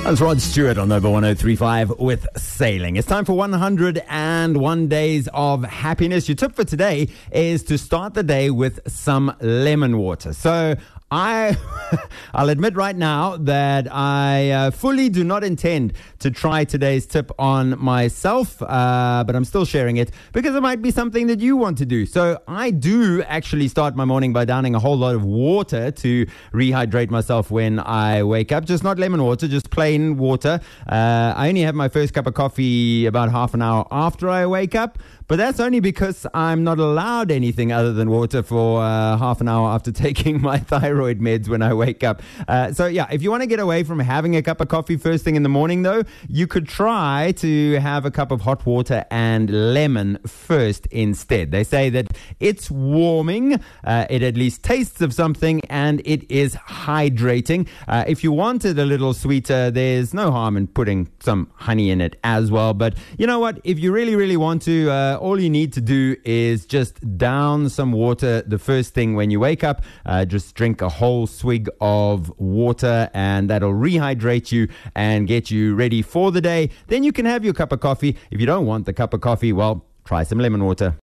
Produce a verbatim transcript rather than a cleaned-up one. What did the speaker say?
That's Rod Stewart on Nova one oh three point five with Sailing. It's time for one hundred and one Days of Happiness. Your tip for today is to start the day with some lemon water. So I, I'll admit right now that I uh, fully do not intend to try today's tip on myself, uh, but I'm still sharing it because it might be something that you want to do. So I do actually start my morning by downing a whole lot of water to rehydrate myself when I wake up. Just not lemon water, just plain water. Uh, I only have my first cup of coffee about half an hour after I wake up. But that's only because I'm not allowed anything other than water for uh, half an hour after taking my thyroid meds when I wake up. Uh, so, yeah, if you want to get away from having a cup of coffee first thing in the morning, though, you could try to have a cup of hot water and lemon first instead. They say that it's warming, uh, it at least tastes of something, and it is hydrating. Uh, if you want it a little sweeter, there's no harm in putting some honey in it as well. But you know what? If you really, really want to, uh, all you need to do is just down some water the first thing when you wake up. Uh, just drink a whole swig of water and that'll rehydrate you and get you ready for the day. Then you can have your cup of coffee. If you don't want the cup of coffee, well, try some lemon water.